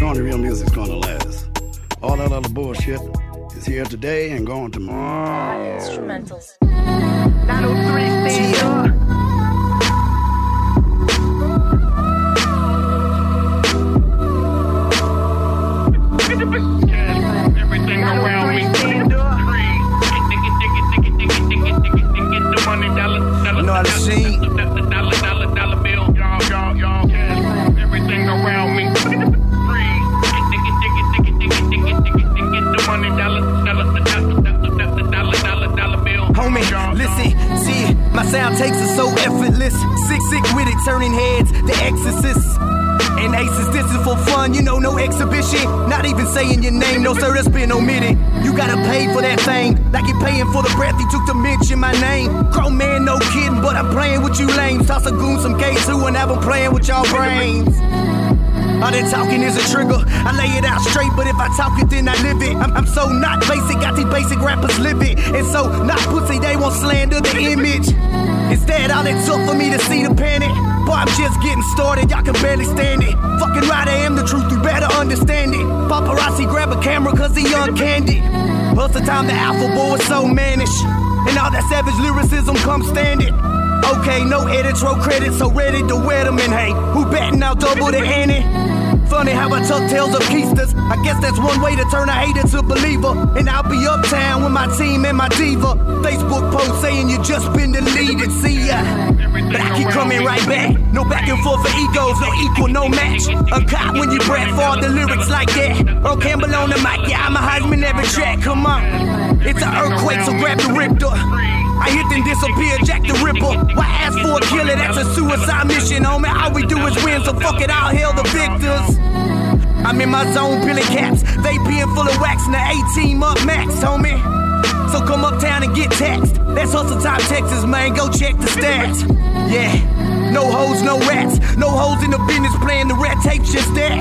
Only real music's gonna last. All that other bullshit is here today and gone tomorrow. Instrumentals. 903 stand up. Everything around me. You know how to sing? Dollar bill. Y'all. Everything around me. Homie, listen, see, my sound takes it so effortless. Sick with it, turning heads, the exorcist. And aces, this is for fun, you know, no exhibition. Not even saying your name, no sir, that's been omitted. You gotta pay for that thing, like you're paying for the breath you took to mention my name. Grown man, no kidding, but I'm playing with you lames. Toss a goon, some K2, and have 'em playing with y'all brains. All that talking is a trigger. I lay it out straight, but if I talk it, then I live it. I'm so not basic, got these basic rappers live it. And so, not pussy, they won't slander the image. Instead, all it took for me to see the panic. Boy, I'm just getting started, y'all can barely stand it. Fucking right, I am the truth, you better understand it. Paparazzi grab a camera cause he uncandid. Plus the time the alpha boy was so mannish. And all that savage lyricism, come stand it. Okay, no editro credit, so ready to wear them and hey, who betting I'll double the ante? Funny how I tuck tales of keisters. I guess that's one way to turn a hater to believer. And I'll be uptown with my team and my diva. Facebook post saying you just been deleted, see ya. But I keep coming right back. No back and forth for egos, no equal, no match. Uncut when you breath for the lyrics like that. Earl Campbell on the mic, yeah, I'm a Heisman every track, come on. It's an earthquake, so grab the Richter. I hit then disappear, Jack the Ripper. Why ask for a killer? That's a suicide mission, homie. All we do is win, so fuck it, I'll hail the victors. I'm in my zone, peeling caps. They being full of wax, and the A-team up max, homie. So come uptown and get taxed. That's Hustle Time, Texas, man. Go check the stats. Yeah, no hoes, no rats. No hoes in the business playing the red tape, just that.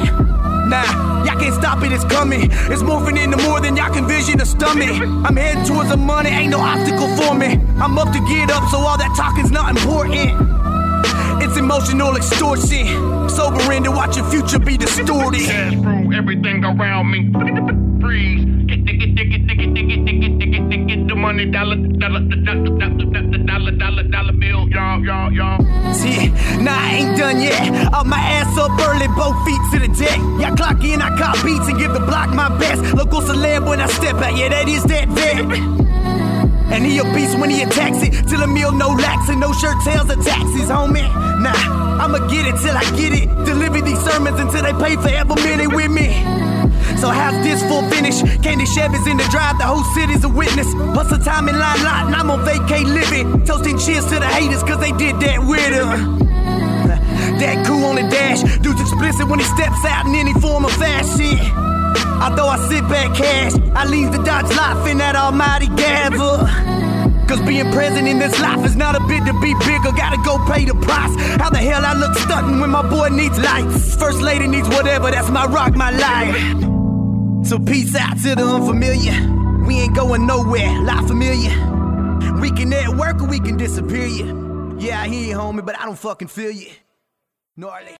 Nah, y'all can't stop it, it's coming. It's morphing into more than y'all can vision or stomach. I'm heading towards the money, ain't no obstacle for me. I'm up to get up, so all that talking's not important. It's emotional extortion. Sobering to watch your future be distorted. Cash flow, everything around me. Freeze. Get the money, dollar bill. Y'all. See, nah, I ain't done yet. Up my ass up early, both feet to the deck. Y'all clock in, I cop beats and give the block my best. Local celeb when I step out, yeah, that is that vet. And he a beast when he attacks it. Till a meal, no lax and no shirt tails or taxes, homie. Nah, I'ma get it till I get it. Deliver these sermons until they pay for every minute with me. So how's this full finish? Candy Chevy's in the drive, the whole city's a witness. Hustle time in line lot, and I'm on vacay living. Toasting cheers to the haters, cause they did that with her. That cool on the dash, dude's explicit when he steps out in any form of fashion. Although I sit back cash, I leave the Dodge life in that almighty gavel. Cause being present in this life is not a bit to be bigger, gotta go pay the price. How the hell I look stunting when my boy needs lights? First lady needs whatever, that's my rock, my life. So peace out to the unfamiliar. We ain't going nowhere, La Familia. We can network or we can disappear you. Yeah, I hear you, homie, but I don't fucking feel you. Gnarly.